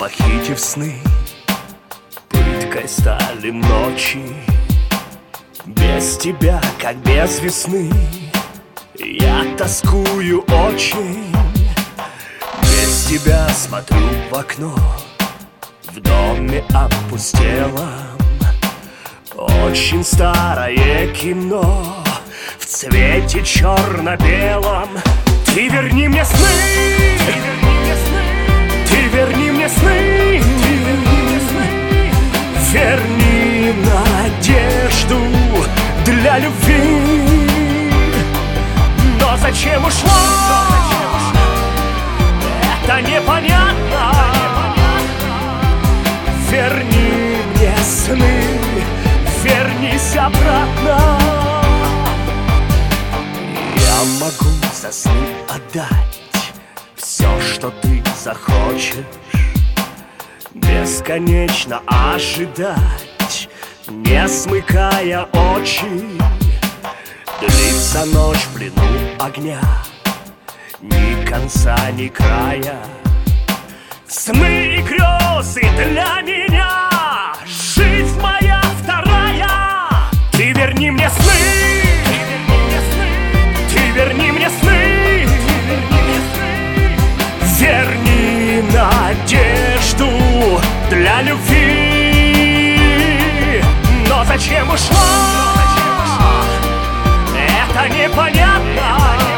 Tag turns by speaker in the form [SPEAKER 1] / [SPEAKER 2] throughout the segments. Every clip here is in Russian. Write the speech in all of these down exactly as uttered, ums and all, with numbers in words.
[SPEAKER 1] похитив сны, пыткой стали ночи. Без тебя, как без весны, я тоскую очень. Без тебя смотрю в окно, в доме опустелом. Очень старое кино в цвете черно-белом. Ты верни мне сны, ты верни мне сны, ты верни мне сны, ты верни мне сны. Верни надежду для любви. Но зачем ушла? Это непонятно. Верни мне сны, вернись обратно. Я могу за сны отдать все, что ты захочешь, бесконечно ожидать, не смыкая очи. Длится ночь в плену огня, ни конца, ни края. Сны и грезы для меня, жизнь моя вторая. Ты верни мне сны, ты верни мне сны, верни надежду для любви. Но зачем ушла? Это непонятно.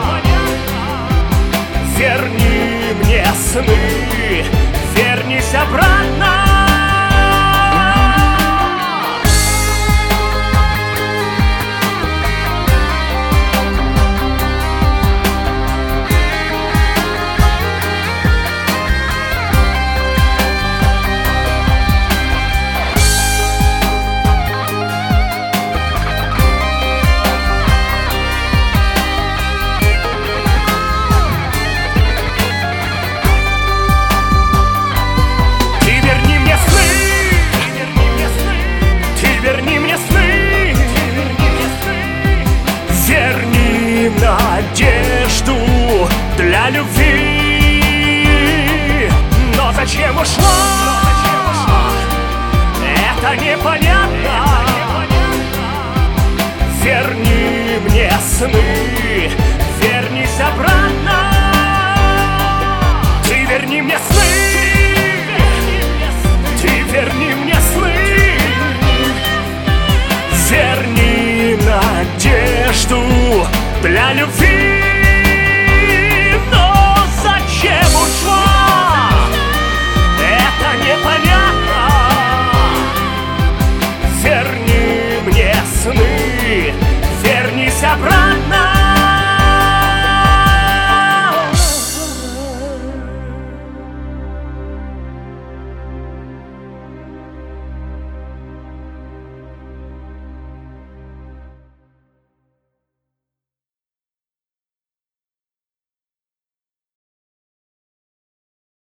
[SPEAKER 1] Верни мне сны, вернись обратно. Надежду для любви. Но зачем ушла? Это непонятно. Верни мне сны, вернись обратно. Ты верни мне сны, ты верни мне сны, верни надежду для любви.